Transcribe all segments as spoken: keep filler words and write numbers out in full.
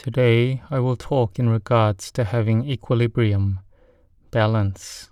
Today I will talk in regards to having equilibrium, balance.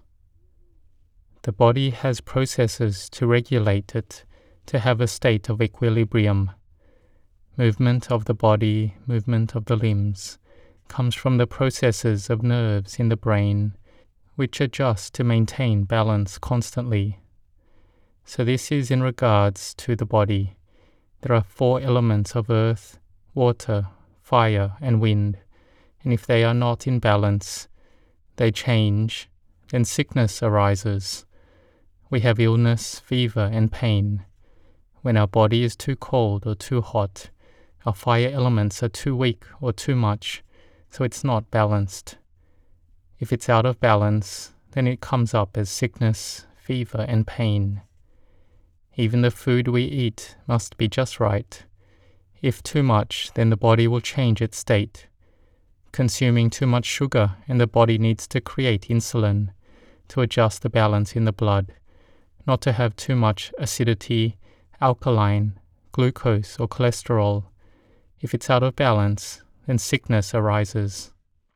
The body has processes to regulate it to have a state of equilibrium. Movement of the body, movement of the limbs, comes from the processes of nerves in the brain which adjust to maintain balance constantly. So this is in regards to the body. There are four elements of earth, water, fire and wind, and if they are not in balance, they change, then sickness arises. We have illness, fever and pain. When our body is too cold or too hot, our fire elements are too weak or too much, so it's not balanced. If it's out of balance, then it comes up as sickness, fever and pain. Even the food we eat must be just right. If too much, then the body will change its state. Consuming too much sugar, and the body needs to create insulin to adjust the balance in the blood, not to have too much acidity, alkaline, glucose or cholesterol. If it's out of balance, then sickness arises.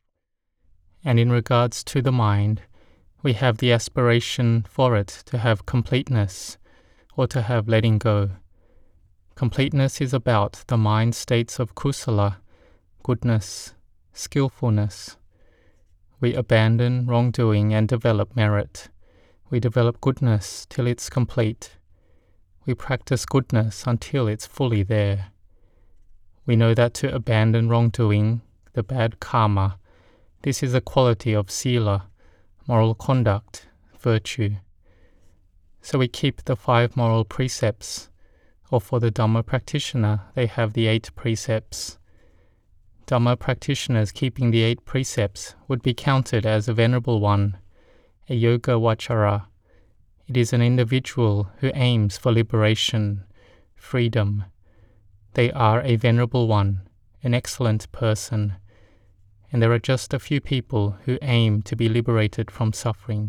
And in regards to the mind, we have the aspiration for it to have completeness or to have letting go. Completeness is about the mind states of kusala, goodness, skillfulness. We abandon wrongdoing and develop merit. We develop goodness till it's complete. We practice goodness until it's fully there. We know that to abandon wrongdoing, the bad karma, this is a quality of sila, moral conduct, virtue. So we keep the five moral precepts, or for the Dhamma practitioner, they have the eight precepts. Dhamma practitioners keeping the eight precepts would be counted as a venerable one, a yoga vachara. It is an individual who aims for liberation, freedom. They are a venerable one, an excellent person, and there are just a few people who aim to be liberated from suffering.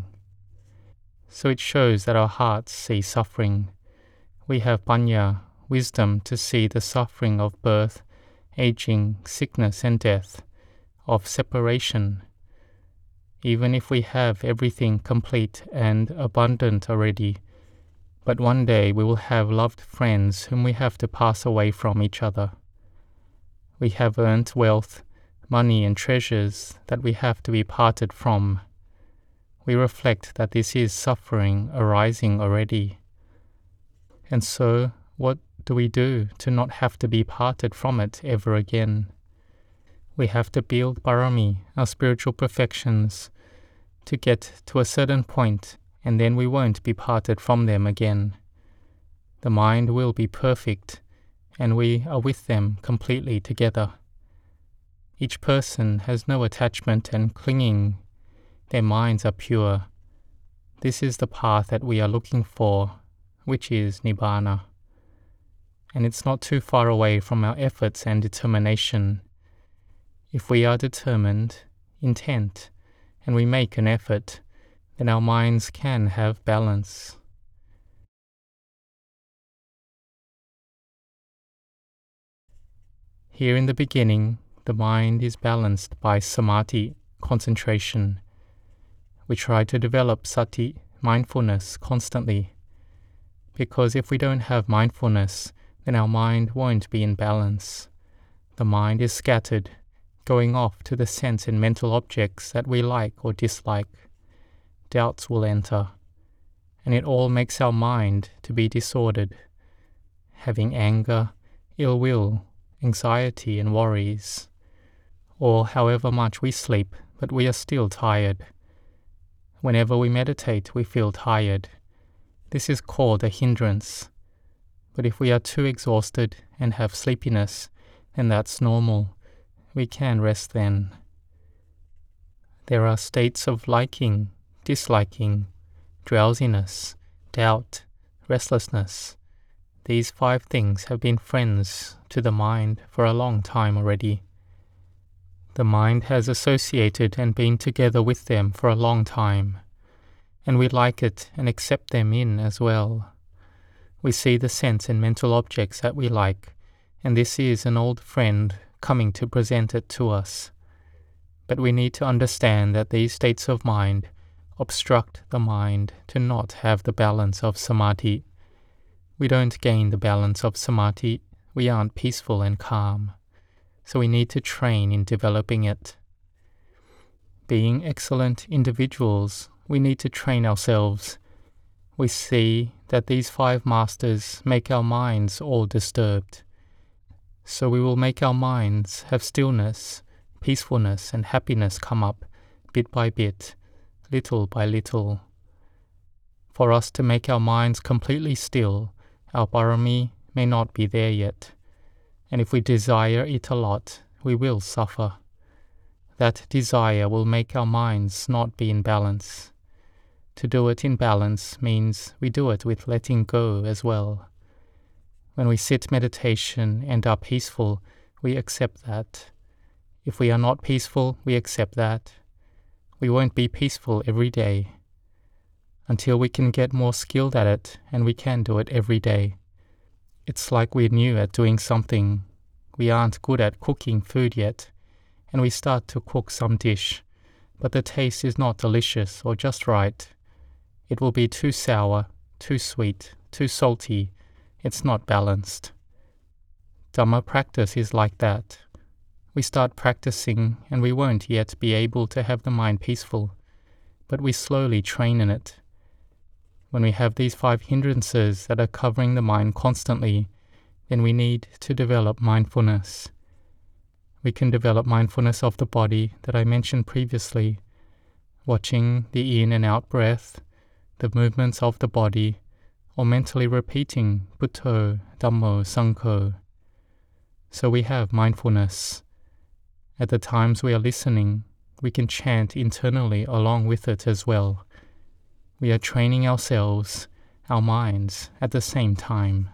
So it shows that our hearts see suffering. We have panya, wisdom to see the suffering of birth, aging, sickness and death, of separation. Even if we have everything complete and abundant already, but one day we will have loved friends whom we have to pass away from each other. We have earned wealth, money and treasures that we have to be parted from. We reflect that this is suffering arising already. And so, what do we do to not have to be parted from it ever again? We have to build parami, our spiritual perfections, to get to a certain point, and then we won't be parted from them again. The mind will be perfect, and we are with them completely together. Each person has no attachment and clinging. Their minds are pure. This is the path that we are looking for, which is Nibbana. And it's not too far away from our efforts and determination. If we are determined, intent, and we make an effort, then our minds can have balance. Here in the beginning, the mind is balanced by samadhi, concentration. We try to develop sati, mindfulness, constantly. Because if we don't have mindfulness, then our mind won't be in balance. The mind is scattered, going off to the sense and mental objects that we like or dislike. Doubts will enter, and it all makes our mind to be disordered, having anger, ill will, anxiety and worries. Or however much we sleep, but we are still tired. Whenever we meditate, we feel tired. This is called a hindrance. But if we are too exhausted and have sleepiness, then that's normal. We can rest then. There are states of liking, disliking, drowsiness, doubt, restlessness. These five things have been friends to the mind for a long time already. The mind has associated and been together with them for a long time, and we like it and accept them in as well. We see the sense and mental objects that we like, and this is an old friend coming to present it to us. But we need to understand that these states of mind obstruct the mind to not have the balance of samadhi. We don't gain the balance of samadhi. We aren't peaceful and calm. So we need to train in developing it. Being excellent individuals, we need to train ourselves. We see that these five masters make our minds all disturbed. So we will make our minds have stillness, peacefulness and happiness come up bit by bit, little by little. For us to make our minds completely still, our parami may not be there yet. And if we desire it a lot, we will suffer. That desire will make our minds not be in balance. To do it in balance means we do it with letting go as well. When we sit meditation and are peaceful, we accept that. If we are not peaceful, we accept that. We won't be peaceful every day. Until we can get more skilled at it, and we can do it every day. It's like we're new at doing something. We aren't good at cooking food yet, and we start to cook some dish, but the taste is not delicious or just right. It will be too sour, too sweet, too salty. It's not balanced. Dhamma practice is like that. We start practicing and we won't yet be able to have the mind peaceful, but we slowly train in it. When we have these five hindrances that are covering the mind constantly, then we need to develop mindfulness. We can develop mindfulness of the body that I mentioned previously, watching the in and out breath, the movements of the body, or mentally repeating Buddho, Dhammo, Sangho. So we have mindfulness. At the times we are listening, we can chant internally along with it as well. We are training ourselves, our minds, at the same time.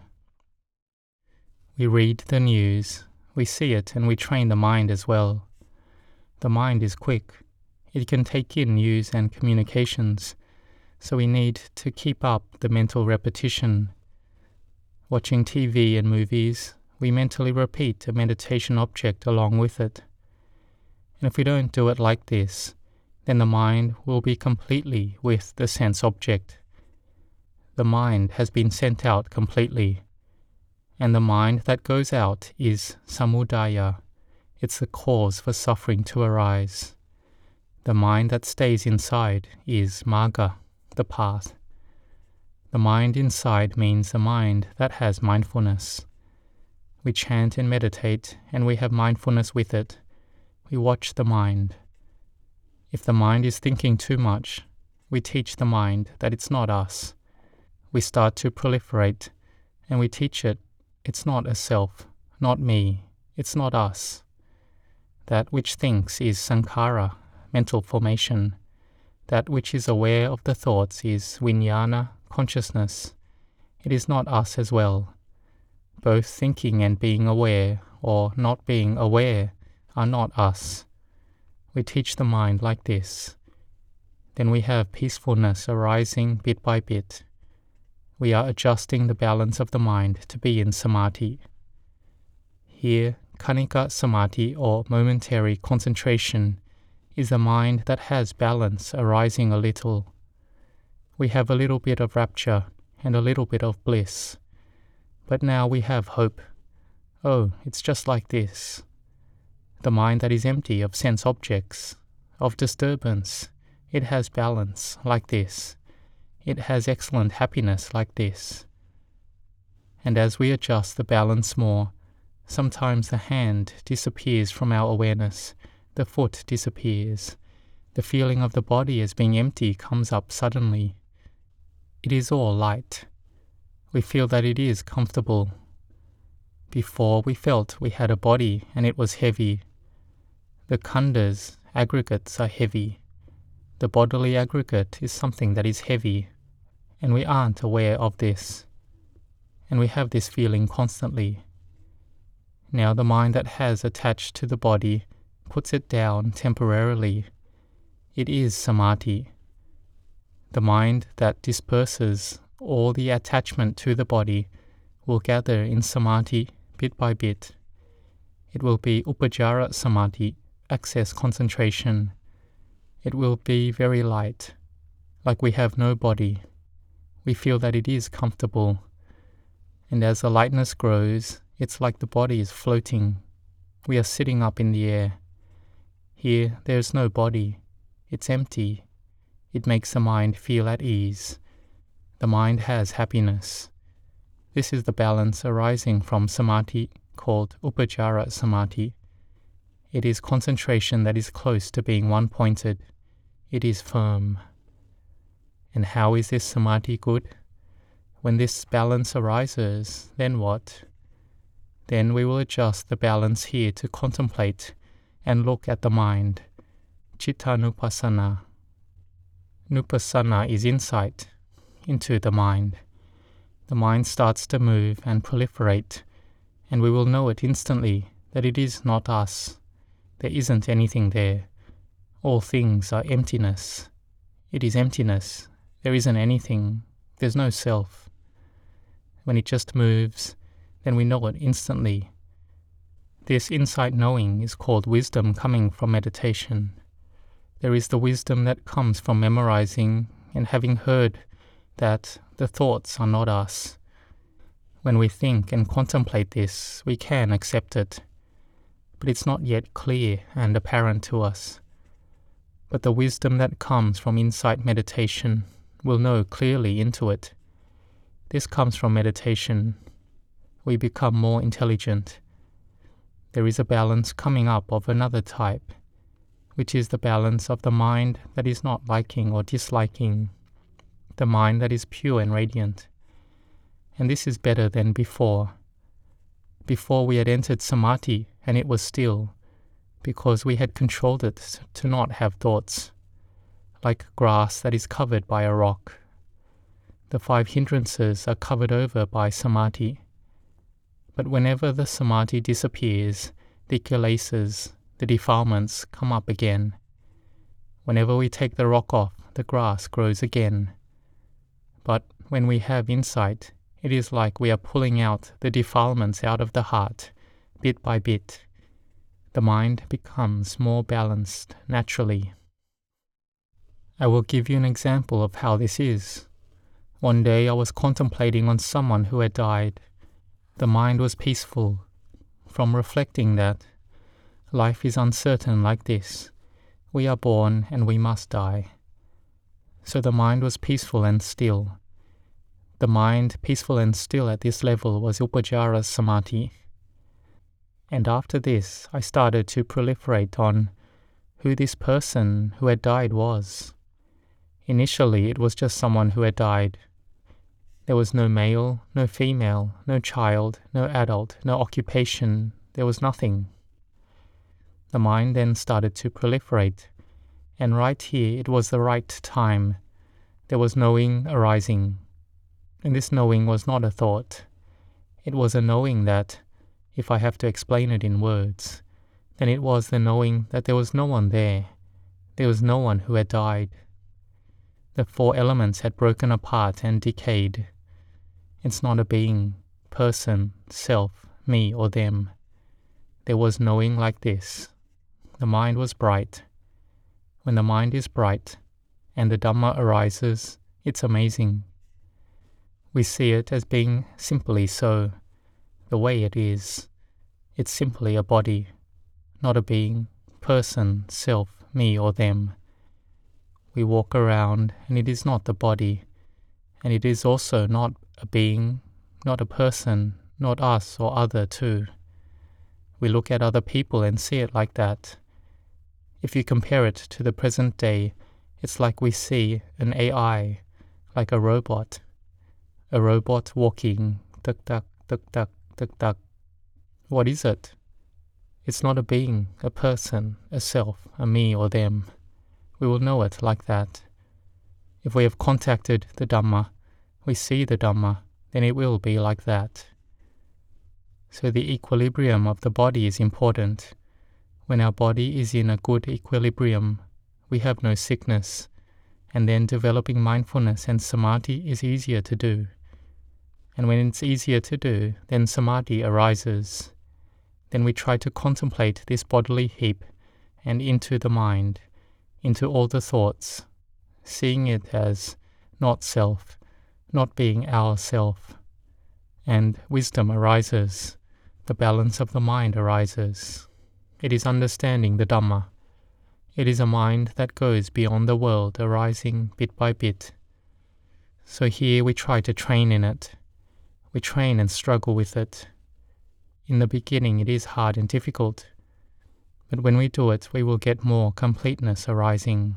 We read the news, we see it, and we train the mind as well. The mind is quick. It can take in news and communications, so we need to keep up the mental repetition. Watching T V and movies, we mentally repeat a meditation object along with it. And if we don't do it like this, then the mind will be completely with the sense object. The mind has been sent out completely. And the mind that goes out is samudaya. It's the cause for suffering to arise. The mind that stays inside is magga, the path. The mind inside means a mind that has mindfulness. We chant and meditate, and we have mindfulness with it. We watch the mind. If the mind is thinking too much, we teach the mind that it's not us. We start to proliferate, and we teach it, it's not a self, not me, it's not us. That which thinks is sankhara, mental formation. That which is aware of the thoughts is vijnana, consciousness. It is not us as well. Both thinking and being aware, or not being aware, are not us. We teach the mind like this. Then we have peacefulness arising bit by bit. We are adjusting the balance of the mind to be in samadhi. Here, khanika samadhi, or momentary concentration, is a mind that has balance arising a little. We have a little bit of rapture and a little bit of bliss. But now we have hope. Oh, it's just like this. The mind that is empty of sense objects, of disturbance, it has balance like this. It has excellent happiness like this. And as we adjust the balance more, sometimes the hand disappears from our awareness, the foot disappears, the feeling of the body as being empty comes up suddenly. It is all light. We feel that it is comfortable. Before we felt we had a body and it was heavy. The khandhas, aggregates, are heavy. The bodily aggregate is something that is heavy, and we aren't aware of this. And we have this feeling constantly. Now the mind that has attached to the body puts it down temporarily. It is samadhi. The mind that disperses all the attachment to the body will gather in samadhi bit by bit. It will be Upacara Samadhi, access concentration. It will be very light, like we have no body. We feel that it is comfortable. And as the lightness grows, it's like the body is floating. We are sitting up in the air. Here, there is no body. It's empty. It makes the mind feel at ease. The mind has happiness. This is the balance arising from samadhi called Upacara Samadhi. It is concentration that is close to being one-pointed. It is firm. And how is this samadhi good? When this balance arises, then what? Then we will adjust the balance here to contemplate and look at the mind. Chittanupassana. Nupassana is insight into the mind. The mind starts to move and proliferate, and we will know it instantly that it is not us. There isn't anything there. All things are emptiness. It is emptiness. There isn't anything. There's no self. When it just moves, then we know it instantly. This insight knowing is called wisdom coming from meditation. There is the wisdom that comes from memorizing and having heard that the thoughts are not us. When we think and contemplate this, we can accept it, but it's not yet clear and apparent to us. But the wisdom that comes from insight meditation will know clearly into it. This comes from meditation. We become more intelligent. There is a balance coming up of another type, which is the balance of the mind that is not liking or disliking, the mind that is pure and radiant. And this is better than before. Before we had entered samadhi and it was still, because we had controlled it to not have thoughts, like grass that is covered by a rock. The five hindrances are covered over by samadhi. But whenever the samadhi disappears, the kilesas, the defilements, come up again. Whenever we take the rock off, the grass grows again. But when we have insight, it is like we are pulling out the defilements out of the heart, bit by bit. The mind becomes more balanced naturally. I will give you an example of how this is. One day I was contemplating on someone who had died. The mind was peaceful. From reflecting that life is uncertain like this, we are born and we must die. So the mind was peaceful and still. The mind peaceful and still at this level was Upacara Samadhi. And after this, I started to proliferate on who this person who had died was. Initially, it was just someone who had died. There was no male, no female, no child, no adult, no occupation. There was nothing. The mind then started to proliferate, and right here it was the right time. There was knowing arising. And this knowing was not a thought. It was a knowing that, if I have to explain it in words, then it was the knowing that there was no one there. There was no one who had died. The four elements had broken apart and decayed. It's not a being, person, self, me or them. There was knowing like this. The mind was bright. When the mind is bright and the Dhamma arises, it's amazing. We see it as being simply so, the way it is. It's simply a body, not a being, person, self, me or them. We walk around and it is not the body, and it is also not a being, not a person, not us or other too. We look at other people and see it like that. If you compare it to the present day, it's like we see an A I, like a robot. A robot walking, tuk-tak, tuk-tak, tuk-tak. What is it? It's not a being, a person, a self, a me or them. We will know it like that. If we have contacted the Dhamma, we see the Dhamma, then it will be like that. So the equilibrium of the body is important. When our body is in a good equilibrium, we have no sickness, and then developing mindfulness and samadhi is easier to do. And when it's easier to do, then samadhi arises. then we try to contemplate this bodily heap and into the mind, into all the thoughts, seeing it as not self, not being our self. And wisdom arises, the balance of the mind arises. It is understanding the Dhamma. It is a mind that goes beyond the world, arising bit by bit. So here we try to train in it. We train and struggle with it. In the beginning it is hard and difficult, but when we do it, we will get more completeness arising.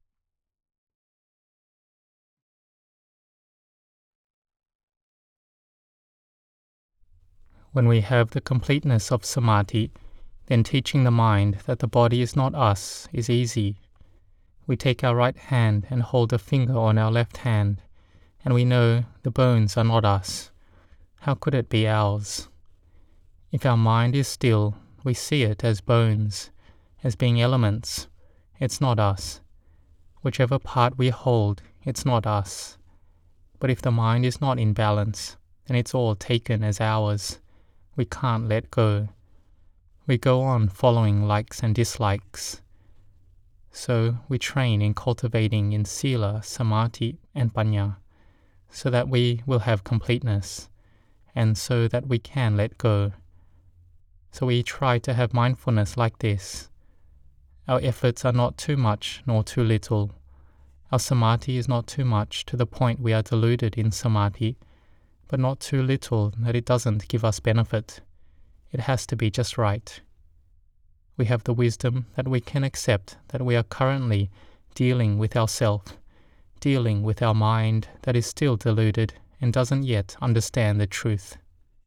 When we have the completeness of samadhi, then teaching the mind that the body is not us is easy. We take our right hand and hold a finger on our left hand, and we know the bones are not us. How could it be ours? If our mind is still, we see it as bones, as being elements. It's not us. Whichever part we hold, it's not us. But if the mind is not in balance, then it's all taken as ours. We can't let go. We go on following likes and dislikes. So we train in cultivating in sila, samadhi and panya, so that we will have completeness, and so that we can let go. So we try to have mindfulness like this. Our efforts are not too much nor too little. Our samadhi is not too much to the point we are deluded in samadhi, but not too little that it doesn't give us benefit. It has to be just right. We have the wisdom that we can accept that we are currently dealing with ourself, dealing with our mind that is still deluded and doesn't yet understand the truth.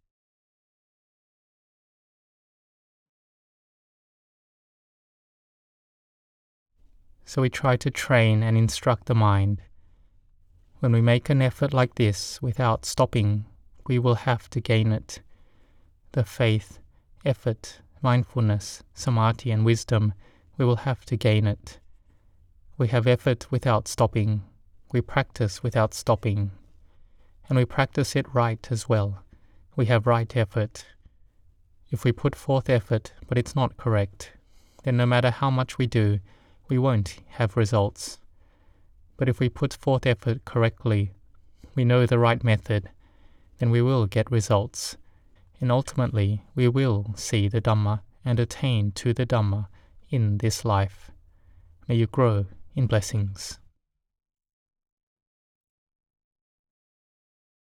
So we try to train and instruct the mind. When we make an effort like this without stopping, we will have to gain it. The faith, effort, mindfulness, samadhi and wisdom, we will have to gain it. We have effort without stopping. We practice without stopping. And we practice it right as well. We have right effort. If we put forth effort, but it's not correct, then no matter how much we do, we won't have results. But if we put forth effort correctly, we know the right method, then we will get results. And ultimately, we will see the Dhamma and attain to the Dhamma in this life. May you grow in blessings.